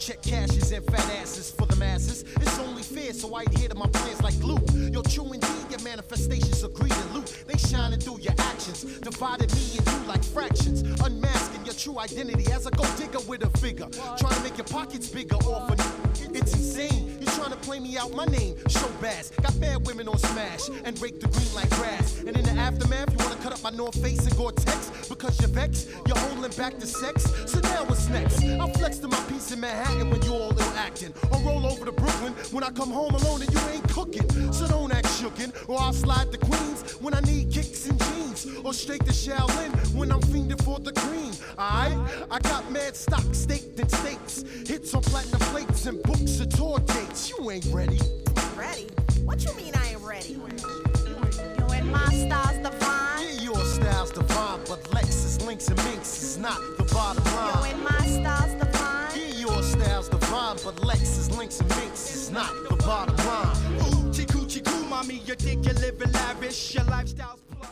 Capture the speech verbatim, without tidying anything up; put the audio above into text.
check cashes and fat asses for the masses. It's only fair, so I adhere to my plans like glue. Yo, true indeed, your manifestations are greed and loot. They shining through your actions, divided me and you like fractions. Unmasking your true identity as a gold digger with a figure. Trying to make your pockets bigger off of it's insane. You trying to play me out my name, show bass. Got bad women on smash and rake the green like grass. And in the aftermath, you wanna cut up my North Face and Gore-Tex because you're vexed, you're holding back the sex. So now what's next? I'll flex to my piece in Manhattan when you all ill acting, or roll over to Brooklyn when I come home alone and you ain't cooking. So don't act shooken, or I'll slide to Queens when I need kicks and jeans, or straight to Shaolin when I'm fiending for the green. Alright, I got mad stock staked in states, hits on platinum plates and books of tour dates. You ain't ready. Ready? What you mean I ain't ready? Yo, and my style's divine. Yeah, your style's divine, but Lexus, Links, and Minks is not the bottom line. Yo, and my style's divine. Yeah, your style's divine, but Lexus, Links, and Minks is not the bottom line. Ooh, chiku chiku, mommy, you think you're living lavish. Your lifestyle's